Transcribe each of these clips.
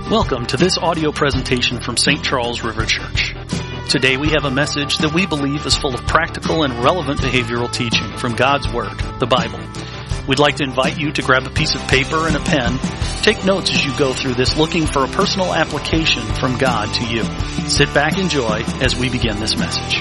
Welcome to this audio presentation from St. Charles River Church. Today we have a message that we believe is full of practical and relevant behavioral teaching from God's Word, the Bible. We'd like to invite you to grab a piece of paper and a pen. Take notes as you go through this, looking for a personal application from God to you. Sit back, enjoy as we begin this message.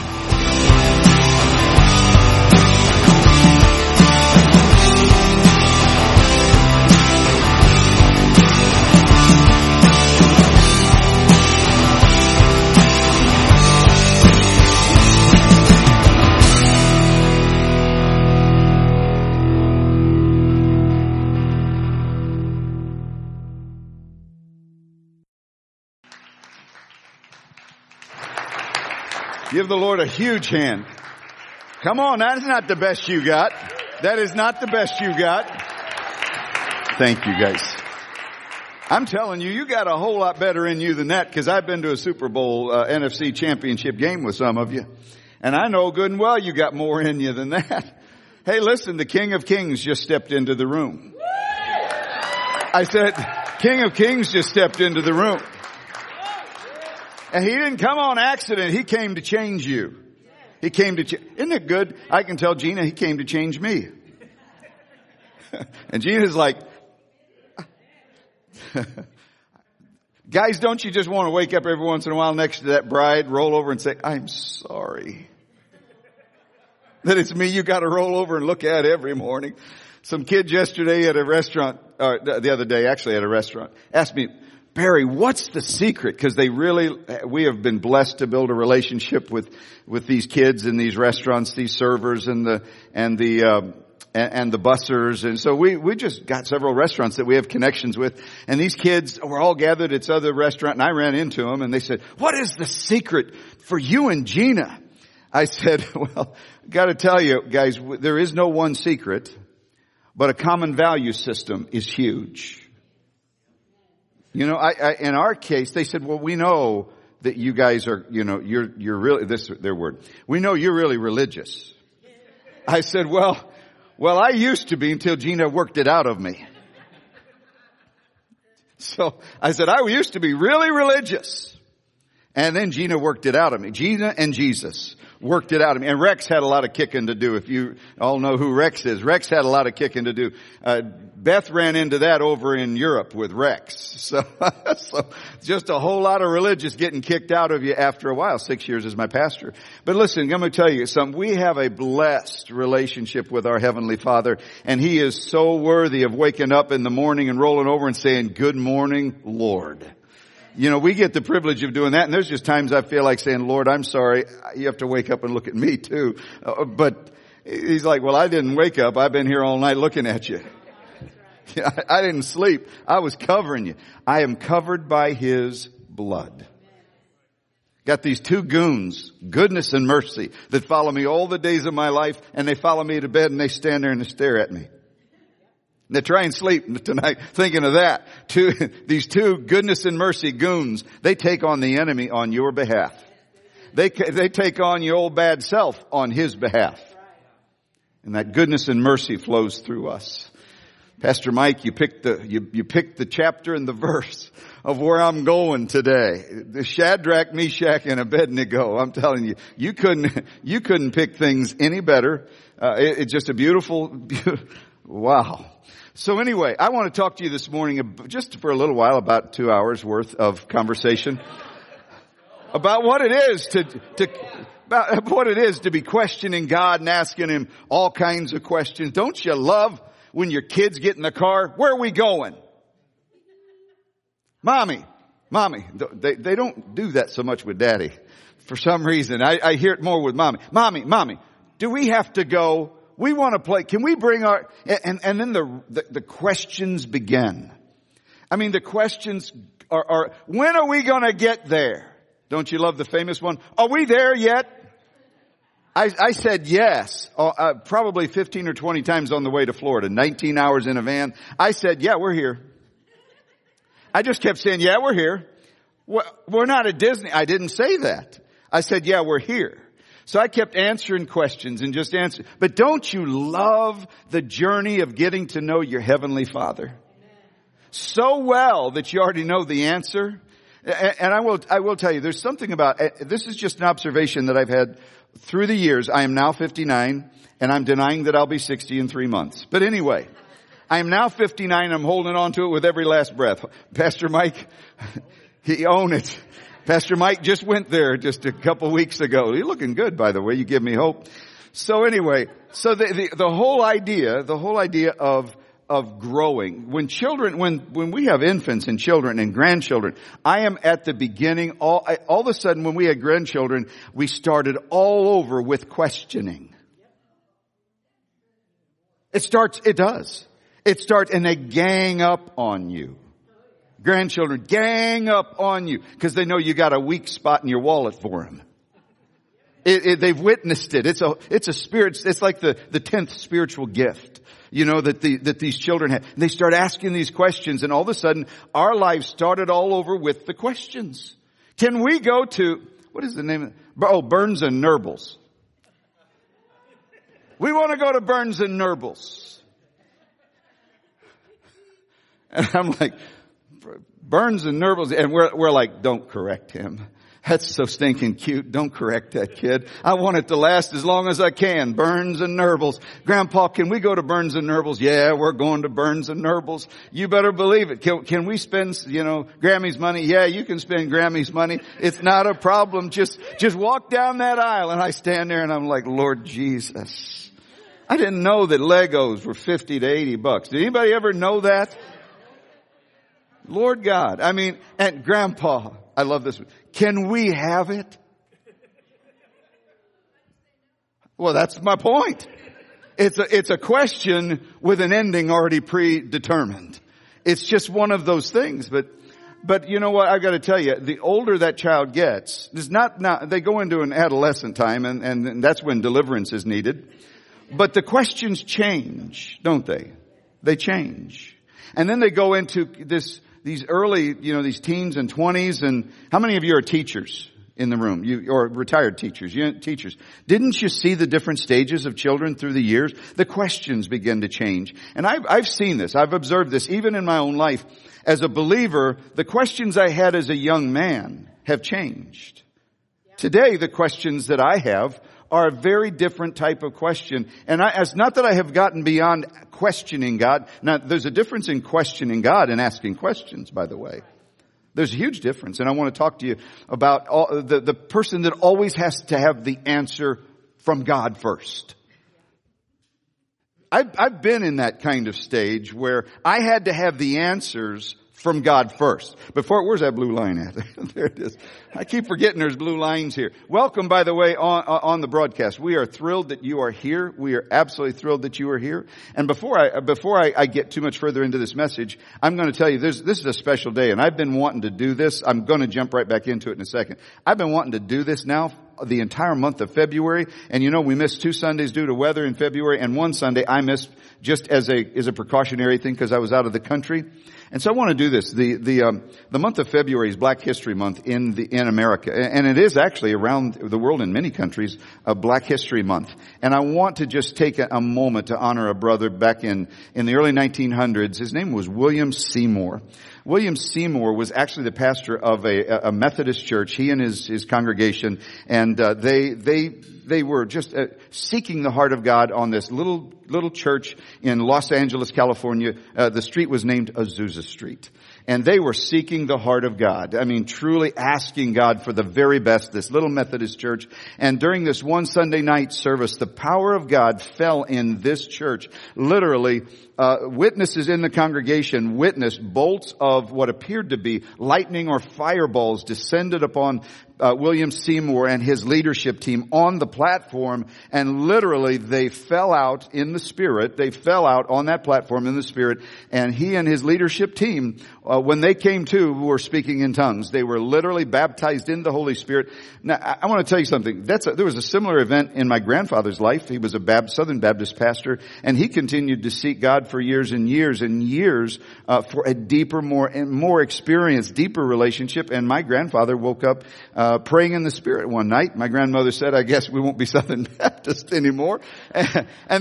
Give the Lord a huge hand. Come on, that is not the best you got. That is not the best you got. Thank you, guys. I'm telling you, you got a whole lot better in you than that, because I've been to a Super Bowl NFC championship game with some of you. And I know good and well you got more in you than that. Hey, listen, the King of Kings just stepped into the room. I said, King of Kings just stepped into the room. And he didn't come on accident. He came to change you. He came to isn't it good? I can tell Gina he came to change me. And Gina's like, guys, don't you just want to wake up every once in a while next to that bride, roll over and say, I'm sorry that it's me you got to roll over and look at every morning. Some kid yesterday at a restaurant, or the other day actually at a restaurant, asked me, Barry, what's the secret? Because we have been blessed to build a relationship with these kids in these restaurants, these servers and the bussers. And so we just got several restaurants that we have connections with. And these kids were all gathered at this other restaurant, and I ran into them and they said, what is the secret for you and Gina? I said, well, got to tell you guys, there is no one secret, but a common value system is huge. You know, in our case, they said, well, we know that you guys are, you're really, this is their word. We know you're really religious. I said, well, I used to be until Gina worked it out of me. So I said, I used to be really religious. And then Gina worked it out of me. Gina and Jesus worked it out of me. And Rex had a lot of kicking to do. If you all know who Rex is, Rex had a lot of kicking to do. Beth ran into that over in Europe with Rex. So just a whole lot of religious getting kicked out of you after a while. 6 years as my pastor. But listen, I'm going to tell you something. We have a blessed relationship with our Heavenly Father, and He is so worthy of waking up in the morning and rolling over and saying, good morning, Lord. You know, we get the privilege of doing that, and there's just times I feel like saying, Lord, I'm sorry, you have to wake up and look at me too. But He's like, well, I didn't wake up. I've been here all night looking at you. Yeah, I didn't sleep. I was covering you. I am covered by His blood. Got these two goons, goodness and mercy, that follow me all the days of my life, and they follow me to bed, and they stand there and they stare at me. They try and sleep tonight thinking of that. These two goodness and mercy goons, they take on the enemy on your behalf. They take on your old bad self on His behalf. And that goodness and mercy flows through us. Pastor Mike, you picked the chapter and the verse of where I'm going today. The Shadrach, Meshach, and Abednego. I'm telling you, you couldn't pick things any better. It's just a beautiful, wow. So anyway, I want to talk to you this morning just for a little while, about 2 hours worth of conversation about what it is about what it is to be questioning God and asking Him all kinds of questions. Don't you love when your kids get in the car? Where are we going? Mommy. They don't do that so much with Daddy. For some reason, I hear it more with Mommy. Mommy, do we have to go? We want to play. Can we bring our, and then the questions begin. I mean, the questions are, when are we going to get there? Don't you love the famous one? Are we there yet? I said yes, probably 15 or 20 times on the way to Florida, 19 hours in a van. I said, yeah, we're here. I just kept saying, yeah, we're here. We're not at Disney. I didn't say that. I said, yeah, we're here. So I kept answering questions and just answering. But don't you love the journey of getting to know your Heavenly Father? so well that you already know the answer. And I will tell you, there's something about, this is just an observation that I've had through the years. I am now 59, and I'm denying that I'll be 60 in 3 months. But anyway, I am now 59. I'm holding on to it with every last breath. Pastor Mike, he owned it. Pastor Mike just went there just a couple weeks ago. You're looking good, by the way. You give me hope. So anyway, so the whole idea of growing, when we have infants and children and grandchildren, I am at the beginning. All of a sudden, when we had grandchildren, we started all over with questioning. It does. And they gang up on you. Grandchildren gang up on you because they know you got a weak spot in your wallet for them. They've witnessed it. It's a spirit. It's like the 10th spiritual gift, that these children have. And they start asking these questions, and all of a sudden, our lives started all over with the questions. Can we go to, what is the name of it? Oh, Burns and Nurbles. We want to go to Burns and Nurbles. And I'm like, Burns and Nurbles, and we're like, don't correct him. That's so stinking cute. Don't correct that kid. I want it to last as long as I can. Burns and Nurbles. Grandpa, can we go to Burns and Nurbles? Yeah, we're going to Burns and Nurbles. You better believe it. Can we spend, Grammy's money? Yeah, you can spend Grammy's money. It's not a problem. Just walk down that aisle. And I stand there and I'm like, Lord Jesus. I didn't know that Legos were $50 to $80. Did anybody ever know that? Lord God. And Grandpa, I love this one. Can we have it? Well, that's my point. It's a question with an ending already predetermined. It's just one of those things. But you know what? I've got to tell you, the older that child gets, they go into an adolescent time and that's when deliverance is needed. But the questions change, don't they? They change. And then they go into these early, these teens and 20s. And how many of you are teachers in the room? Or retired teachers, teachers. Didn't you see the different stages of children through the years? The questions begin to change. And I've seen this. I've observed this even in my own life. As a believer, the questions I had as a young man have changed. Today, the questions that I have are a very different type of question. And it's not that I have gotten beyond questioning God. Now, there's a difference in questioning God and asking questions, by the way. There's a huge difference. And I want to talk to you about the person that always has to have the answer from God first. I've been in that kind of stage where I had to have the answers from God first. Where's that blue line at? There it is. I keep forgetting there's blue lines here. Welcome, by the way, on the broadcast. We are thrilled that you are here. We are absolutely thrilled that you are here. And before I get too much further into this message, I'm going to tell you this is a special day, and I've been wanting to do this. I'm going to jump right back into it in a second. I've been wanting to do this now the entire month of February. And we missed 2 Sundays due to weather in February, and 1 Sunday I missed just as a precautionary thing because I was out of the country. And so I want to do this. The month of February is Black History Month in America. And it is actually around the world in many countries a Black History Month. And I want to just take a moment to honor a brother back in the early 1900s. His name was William Seymour. William Seymour was actually the pastor of a Methodist church, he and his congregation, and they were just seeking the heart of God on this little church in Los Angeles, California. The street was named Azusa Street. And they were seeking the heart of God. Truly asking God for the very best, this little Methodist church. And during this one Sunday night service, the power of God fell in this church. Literally, witnesses in the congregation witnessed bolts of what appeared to be lightning or fireballs descended upon William Seymour and his leadership team on the platform, and literally they fell out in the Spirit. They fell out on that platform in the Spirit, and he and his leadership team, when they came to, were speaking in tongues. They were literally baptized in the Holy Spirit. Now, I want to tell you something. There was a similar event in my grandfather's life. He was a Southern Baptist pastor, and he continued to seek God for years and years and years for a deeper, more experienced, deeper relationship. And my grandfather woke up praying in the Spirit one night. My grandmother said, I guess we won't be Southern Baptist anymore. And they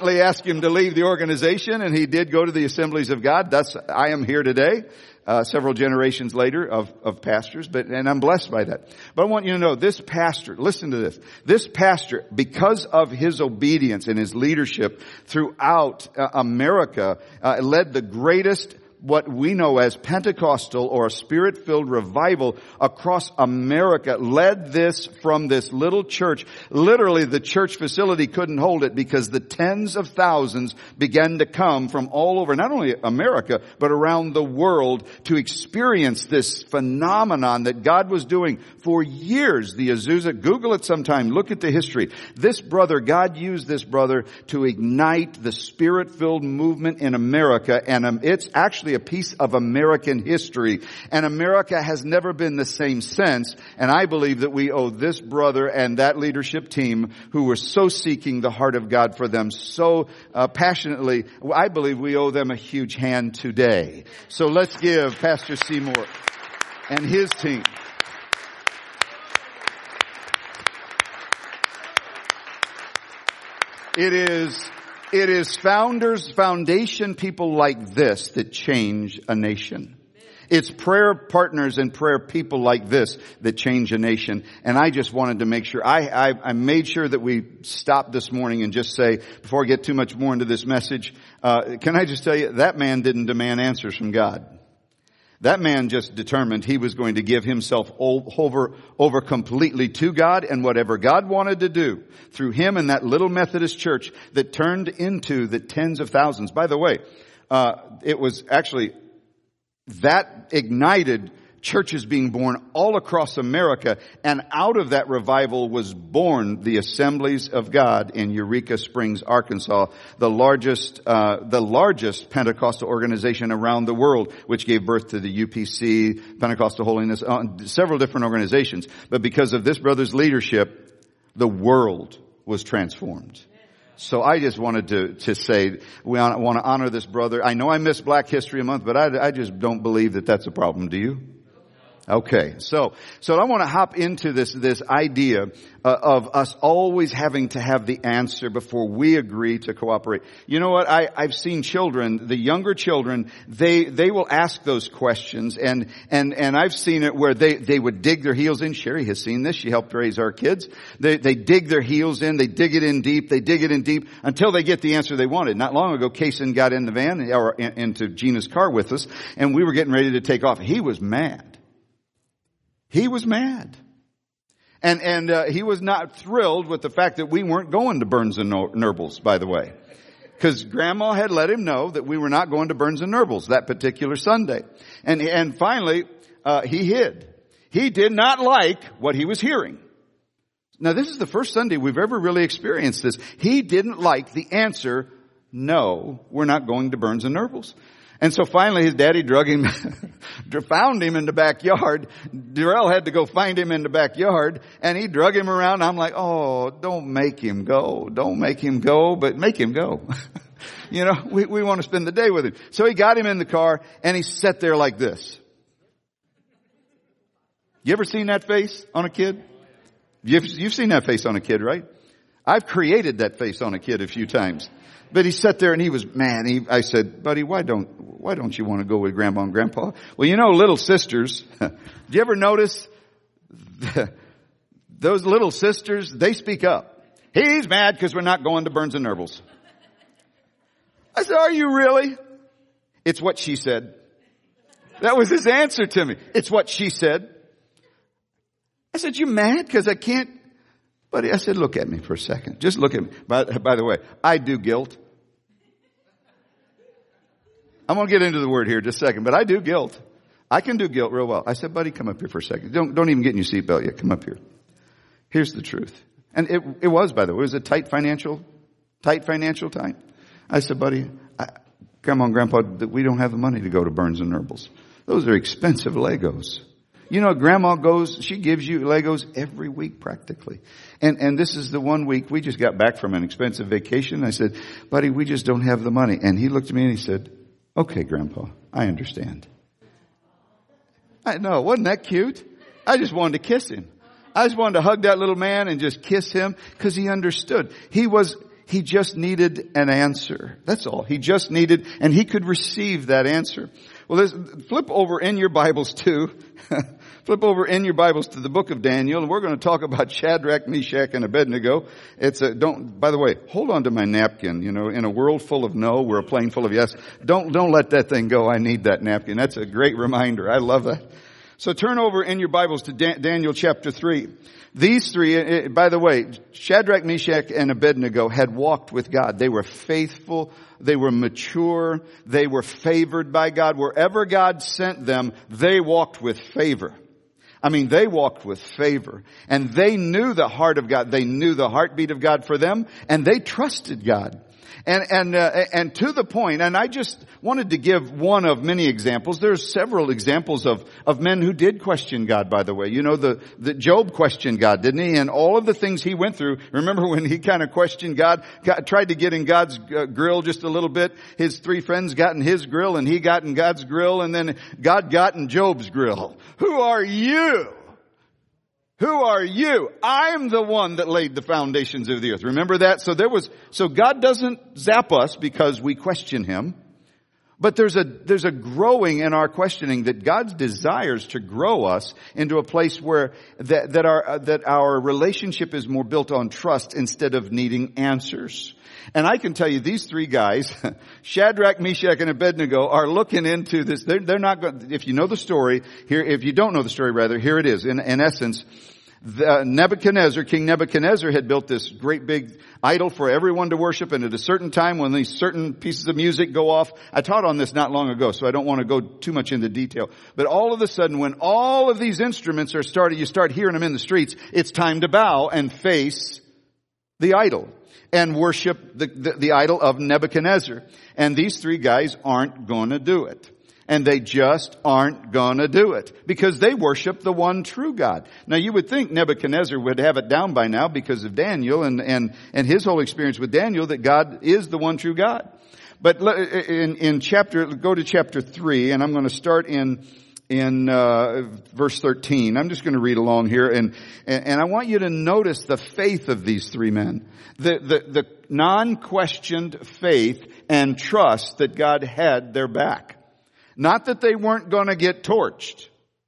gently asked him to leave the organization, and he did go to the Assemblies of God. Thus, I am here today, several generations later of pastors, and I'm blessed by that. But I want you to know, this pastor, listen to this. This pastor, because of his obedience and his leadership throughout America, led the greatest, what we know as Pentecostal or a Spirit-filled revival across America, led this from this little church. Literally, the church facility couldn't hold it because the tens of thousands began to come from all over, not only America, but around the world to experience this phenomenon that God was doing for years. The Azusa, Google it sometime, look at the history. This brother, God used this brother to ignite the Spirit-filled movement in America, and it's actually a piece of American history. And America has never been the same since. And I believe that we owe this brother and that leadership team who were so seeking the heart of God for them so passionately, I believe we owe them a huge hand today. So let's give Pastor Seymour and his team. It is foundation people like this that change a nation. It's prayer partners and prayer people like this that change a nation. And I just wanted to make sure, I made sure that we stop this morning and just say, before I get too much more into this message, can I just tell you, that man didn't demand answers from God. That man just determined he was going to give himself over completely to God, and whatever God wanted to do through him and that little Methodist church that turned into the tens of thousands. By the way, it was actually that ignited churches being born all across America, and out of that revival was born the Assemblies of God in Eureka Springs, Arkansas, the largest Pentecostal organization around the world, which gave birth to the UPC, Pentecostal Holiness, several different organizations. But because of this brother's leadership, the world was transformed. So I just wanted to say, we want to honor this brother. I know I missed Black History Month, but I just don't believe that that's a problem. Do you? Okay, so I want to hop into this idea of us always having to have the answer before we agree to cooperate. You know what? I've seen children, the younger children, they will ask those questions, and I've seen it where they would dig their heels in. Sherry has seen this. She helped raise our kids. They dig their heels in. They dig it in deep. They dig it in deep until they get the answer they wanted. Not long ago, Kaysen got in the van or into Gina's car with us, and we were getting ready to take off. He was mad. He was mad. And he was not thrilled with the fact that we weren't going to Burns and Nobles, by the way. Because Grandma had let him know that we were not going to Burns and Nobles that particular Sunday. And finally, he hid. He did not like what he was hearing. Now, this is the first Sunday we've ever really experienced this. He didn't like the answer, no, we're not going to Burns and Nobles. And so finally his daddy found him in the backyard. Darrell had to go find him in the backyard, and he drug him around. I'm like, oh, don't make him go. Don't make him go, but make him go. You know, we want to spend the day with him. So he got him in the car, and he sat there like this. You ever seen that face on a kid? You've seen that face on a kid, right? I've created that face on a kid a few times. But he sat there and he was, man, I said, buddy, why don't you want to go with Grandma and Grandpa? Well, you know, little sisters, do you ever notice those little sisters, they speak up. He's mad because we're not going to Burns and Nobles. I said, are you really? It's what she said. That was his answer to me. It's what she said. I said, you mad because I can't? Buddy, I said, look at me for a second. Just look at me. By the way, I do guilt. I'm going to get into the word here in just a second, but I do guilt. I can do guilt real well. I said, buddy, come up here for a second. Don't even get in your seatbelt yet. Come up here. Here's the truth. And it was, by the way, it was a tight financial time. I said, buddy, Grandma and Grandpa, we don't have the money to go to Burns and Nobles. Those are expensive Legos. You know, Grandma she gives you Legos every week practically. And this is the one week we just got back from an expensive vacation. I said, buddy, we just don't have the money. And he looked at me and he said, okay, Grandpa, I understand. I know, wasn't that cute? I just wanted to kiss him. I just wanted to hug that little man and just kiss him because he understood. He He just needed an answer. That's all. He just needed, and he could receive that answer. Well, flip over in your Bibles too. Flip over in your Bibles to the book of Daniel, and we're going to talk about Shadrach, Meshach, and Abednego. By the way, hold on to my napkin. You know, in a world full of no, we're a plane full of yes. Don't let that thing go. I need that napkin. That's a great reminder. I love that. So turn over in your Bibles to Daniel chapter 3. These three, by the way, Shadrach, Meshach, and Abednego had walked with God. They were faithful. They were mature. They were favored by God. Wherever God sent them, they walked with favor. I mean, they walked with favor. And they knew the heart of God. They knew the heartbeat of God for them. And they trusted God. And to the point, and I just wanted to give one of many examples. There's several examples of men who did question God, by the way. You know, the Job questioned God, didn't he? And all of the things he went through. Remember when he kind of questioned God, tried to get in God's grill just a little bit? His three friends got in his grill and he got in God's grill, and then God got in Job's grill. Who are you? Who are you? I'm the one that laid the foundations of the earth. Remember that? So God doesn't zap us because we question him. But there's a growing in our questioning that God desires to grow us into a place where that our relationship is more built on trust instead of needing answers. And I can tell you these three guys, Shadrach, Meshach, and Abednego, are looking into this. They're not going, if you know the story, if you don't know the story rather, here it is. In essence, King Nebuchadnezzar had built this great big idol for everyone to worship, and at a certain time when these certain pieces of music go off, I taught on this not long ago, so I don't want to go too much into detail. But all of a sudden, when all of these instruments you start hearing them in the streets, it's time to bow and face the idol and worship the idol of Nebuchadnezzar. And these three guys aren't going to do it. And they just aren't gonna do it because they worship the one true God. Now you would think Nebuchadnezzar would have it down by now because of Daniel and his whole experience with Daniel, that God is the one true God. But go to chapter 3, and I'm going to start in verse 13. I'm just going to read along here, and I want you to notice the faith of these three men. The non-questioned faith and trust that God had their back. Not that they weren't going to get torched.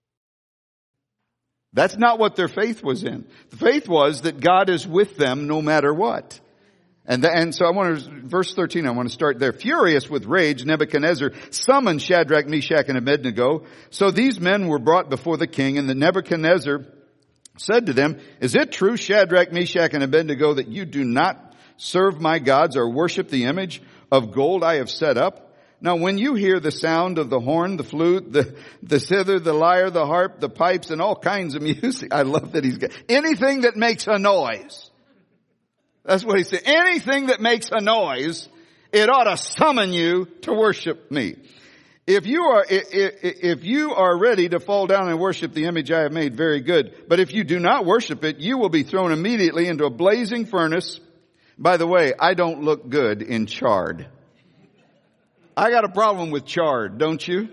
That's not what their faith was in. The faith was that God is with them no matter what. And so verse 13, I want to start there. Furious with rage, Nebuchadnezzar summoned Shadrach, Meshach, and Abednego. So these men were brought before the king, and the Nebuchadnezzar said to them, "Is it true, Shadrach, Meshach, and Abednego, that you do not serve my gods or worship the image of gold I have set up? Now when you hear the sound of the horn, the flute, the zither, the lyre, the harp, the pipes, and all kinds of music," I love that he's got anything that makes a noise. That's what he said. Anything that makes a noise, it ought to summon you to worship me. If you are ready to fall down and worship the image I have made, very good. But if you do not worship it, you will be thrown immediately into a blazing furnace. By the way, I don't look good in charred. I got a problem with charred, don't you?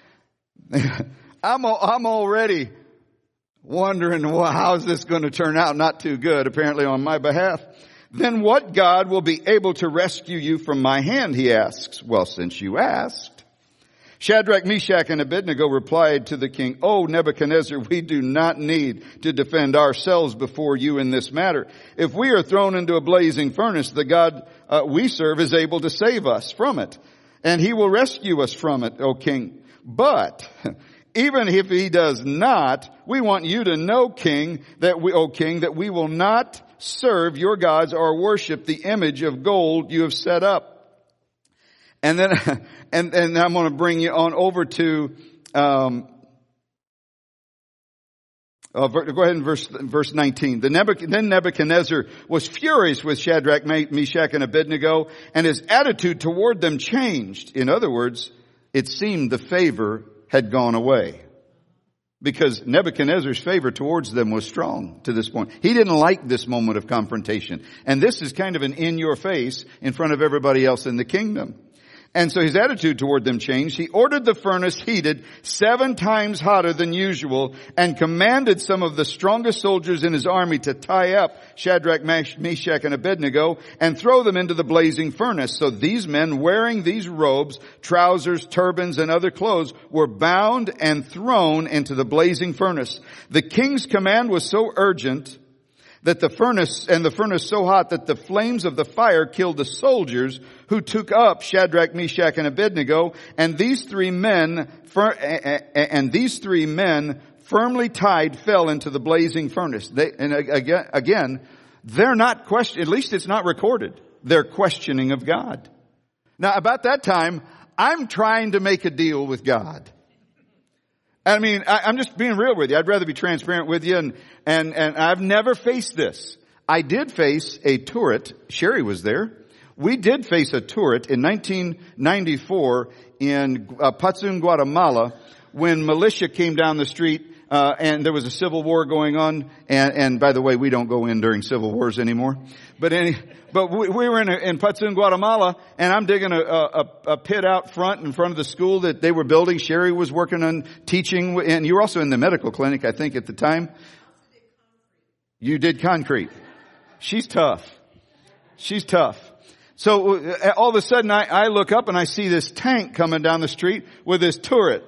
I'm already wondering, well, how's this going to turn out? Not too good, apparently, on my behalf. Then what God will be able to rescue you from my hand, he asks. Well, since you asked. Shadrach, Meshach, and Abednego replied to the king, "Oh, Nebuchadnezzar, we do not need to defend ourselves before you in this matter. If we are thrown into a blazing furnace, the God we serve is able to save us from it. And he will rescue us from it, O king. But even if he does not, we want you to know, king, that we will not serve your gods or worship the image of gold you have set up." And then, and I'm going to bring you on over to, go ahead in verse 19. Then Nebuchadnezzar was furious with Shadrach, Meshach, and Abednego, and his attitude toward them changed. In other words, it seemed the favor had gone away. Because Nebuchadnezzar's favor towards them was strong to this point. He didn't like this moment of confrontation. And this is kind of an in your face in front of everybody else in the kingdom. And so his attitude toward them changed. He ordered the furnace heated 7 times hotter than usual and commanded some of the strongest soldiers in his army to tie up Shadrach, Meshach, and Abednego and throw them into the blazing furnace. So these men, wearing these robes, trousers, turbans, and other clothes, were bound and thrown into the blazing furnace. The king's command was so urgent that the furnace so hot that the flames of the fire killed the soldiers who took up Shadrach, Meshach, and Abednego, and these three men firmly tied fell into the blazing furnace. They're not questioning, at least it's not recorded. They're questioning of God. Now about that time, I'm trying to make a deal with God. I mean, I'm just being real with you. I'd rather be transparent with you, and I've never faced this. I did face a turret. Sherry was there. We did face a turret in 1994 in Patsun, Guatemala, when militia came down the street, and there was a civil war going on. And by the way, we don't go in during civil wars anymore. But we were in Patsun, Guatemala, and I'm digging a pit out front in front of the school that they were building. Sherry was working on teaching, and you were also in the medical clinic, I think, at the time. You did concrete. She's tough. She's tough. So all of a sudden I look up and I see this tank coming down the street with this turret.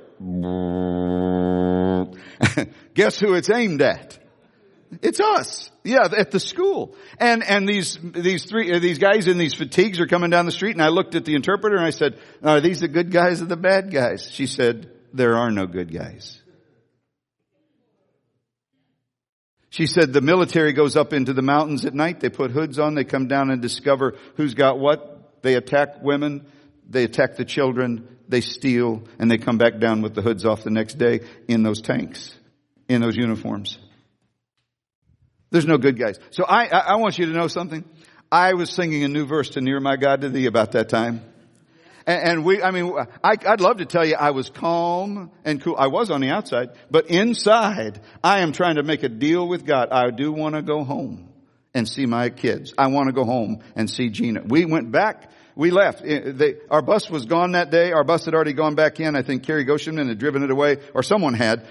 Guess who it's aimed at? It's us. Yeah, at the school. And these guys in these fatigues are coming down the street, and I looked at the interpreter and I said, "Are these the good guys or the bad guys?" She said, "There are no good guys." She said the military goes up into the mountains at night. They put hoods on. They come down and discover who's got what. They attack women. They attack the children. They steal. And they come back down with the hoods off the next day in those tanks, in those uniforms. There's no good guys. So I want you to know something. I was singing a new verse to Near My God to Thee about that time. And I'd love to tell you I was calm and cool. I was on the outside, but inside I am trying to make a deal with God. I do want to go home and see my kids. I want to go home and see Gina. We went back. We left. Our bus was gone that day. Our bus had already gone back in. I think Kerry Goshenman had driven it away, or someone had.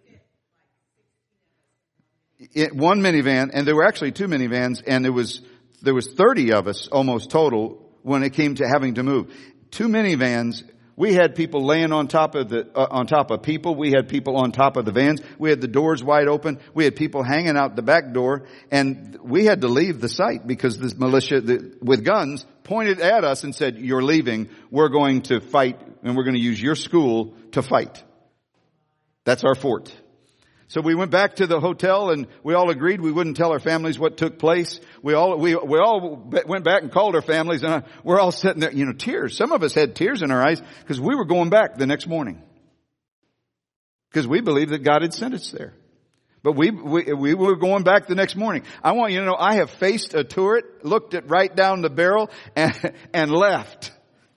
One minivan, and there were actually 2 minivans, and there was 30 of us almost total when it came to having to move. 2 minivans. We had people laying on top of people. We had people on top of the vans. We had the doors wide open. We had people hanging out the back door, and we had to leave the site because this militia with guns pointed at us and said, "You're leaving. We're going to fight, and we're going to use your school to fight." That's our fort. So we went back to the hotel, and we all agreed we wouldn't tell our families what took place. We all went back and called our families, and we're all sitting there, tears. Some of us had tears in our eyes because we were going back the next morning because we believed that God had sent us there. But we were going back the next morning. I want you to know I have faced a turret, looked it right down the barrel, and left.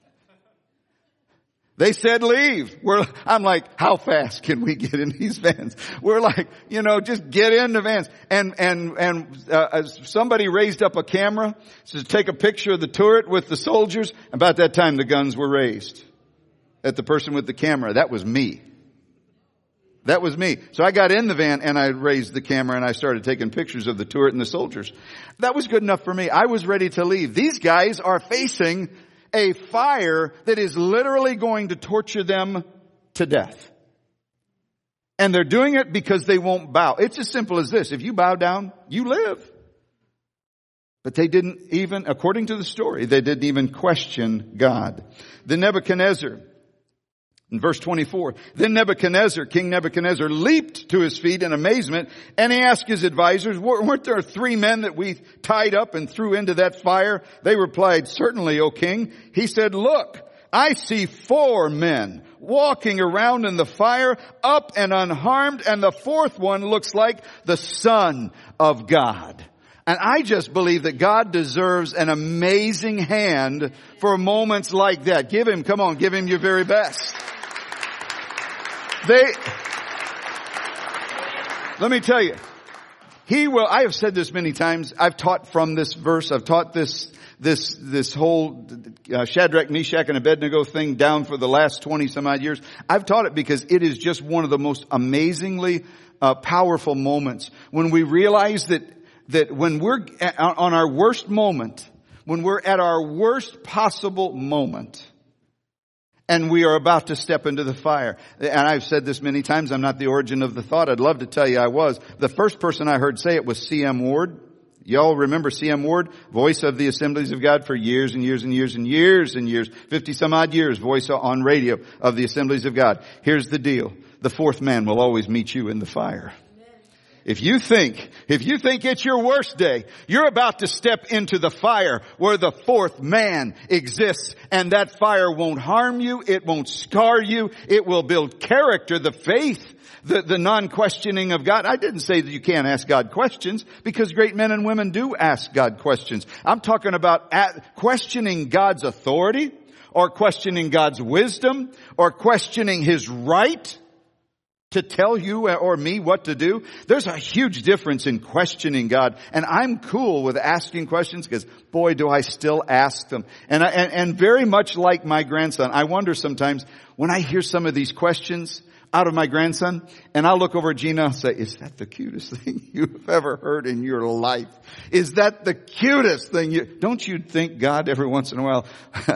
They said leave. I'm like, how fast can we get in these vans? We're like, just get in the vans. And somebody raised up a camera to take a picture of the turret with the soldiers. About that time, the guns were raised at the person with the camera. That was me. That was me. So I got in the van and I raised the camera and I started taking pictures of the turret and the soldiers. That was good enough for me. I was ready to leave. These guys are facing a fire that is literally going to torture them to death. And they're doing it because they won't bow. It's as simple as this. If you bow down, you live. But they didn't even, according to the story, they didn't even question God. Then Nebuchadnezzar, in verse 24, then King Nebuchadnezzar leaped to his feet in amazement, and he asked his advisors, weren't there 3 men that we tied up and threw into that fire? They replied, certainly, O king. He said, look, I see 4 men walking around in the fire, up and unharmed, and the 4th one looks like the Son of God. And I just believe that God deserves an amazing hand for moments like that. Give him your very best. Let me tell you, he will, I have said this many times, I've taught from this verse, I've taught this this whole Shadrach, Meshach, and Abednego thing down for the last 20 some odd years. I've taught it because it is just one of the most amazingly powerful moments when we realize that when we're on our worst moment, when we're at our worst possible moment, and we are about to step into the fire. And I've said this many times, I'm not the origin of the thought. I'd love to tell you I was. The first person I heard say it was C.M. Ward. Y'all remember C.M. Ward? Voice of the Assemblies of God for years and years and years and years and years. 50 some odd years, voice on radio of the Assemblies of God. Here's the deal. The fourth man will always meet you in the fire. If you think it's your worst day, you're about to step into the fire where the fourth man exists, and that fire won't harm you, it won't scar you, it will build character, the faith, the non-questioning of God. I didn't say that you can't ask God questions, because great men and women do ask God questions. I'm talking about questioning God's authority, or questioning God's wisdom, or questioning His right to tell you or me what to do. There's a huge difference in questioning God. And I'm cool with asking questions because, boy, do I still ask them. And very much like my grandson, I wonder sometimes when I hear some of these questions out of my grandson, and I'll look over at Gina and say, is that the cutest thing you've ever heard in your life? Is that the cutest thing don't you think God every once in a while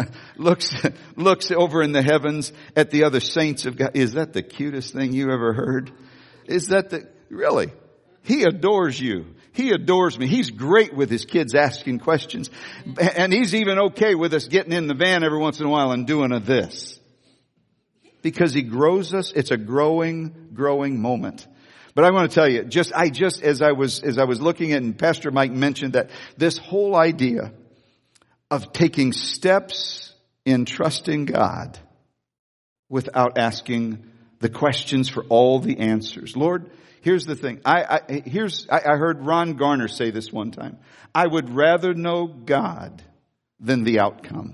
looks over in the heavens at the other saints of God? Is that the cutest thing you ever heard? Is that really? He adores you. He adores me. He's great with his kids asking questions. And he's even okay with us getting in the van every once in a while and doing this. Because He grows us. It's a growing moment. But I want to tell you, as I was looking at, and Pastor Mike mentioned that this whole idea of taking steps in trusting God without asking the questions for all the answers. Lord, here's the thing. I heard Ron Garner say this one time. I would rather know God than the outcome.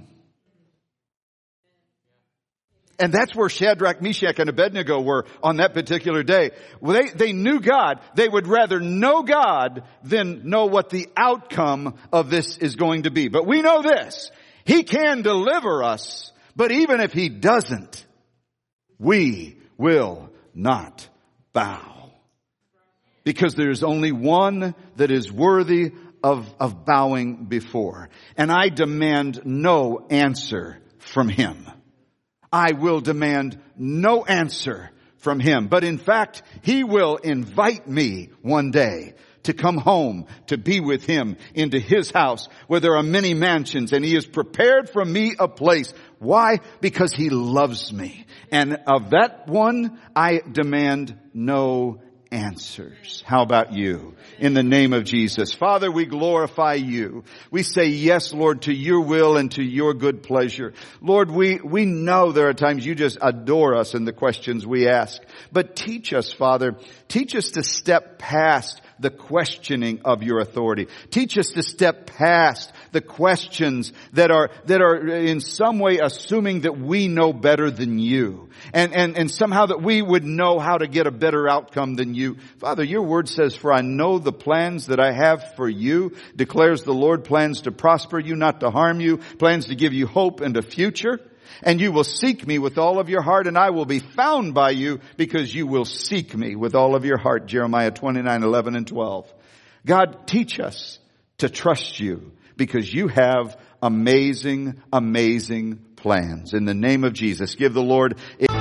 And that's where Shadrach, Meshach, and Abednego were on that particular day. Well, they knew God. They would rather know God than know what the outcome of this is going to be. But we know this. He can deliver us. But even if He doesn't, we will not bow. Because there's only one that is worthy of bowing before. And I demand no answer from Him. I will demand no answer from Him. But in fact, He will invite me one day to come home, to be with Him into His house where there are many mansions, and He has prepared for me a place. Why? Because He loves me. And of that one, I demand no answers. How about you? In the name of Jesus. Father, we glorify You. We say yes, Lord, to Your will and to Your good pleasure. Lord, we know there are times You just adore us in the questions we ask. But teach us, Father, teach us to step past the questioning of Your authority. Teach us to step past the questions that are in some way assuming that we know better than You. And somehow that we would know how to get a better outcome than You. Father, Your word says, for I know the plans that I have for you, declares the Lord, plans to prosper you, not to harm you, plans to give you hope and a future. And you will seek me with all of your heart, and I will be found by you because you will seek me with all of your heart. Jeremiah 29:11 and 12. God, teach us to trust You because You have amazing, amazing plans. In the name of Jesus, give the Lord.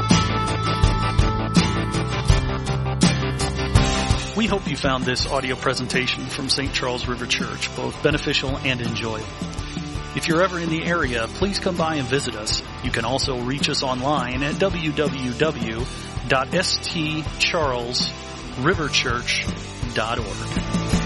We hope you found this audio presentation from St. Charles River Church both beneficial and enjoyable. If you're ever in the area, please come by and visit us. You can also reach us online at www.stcharlesriverchurch.org.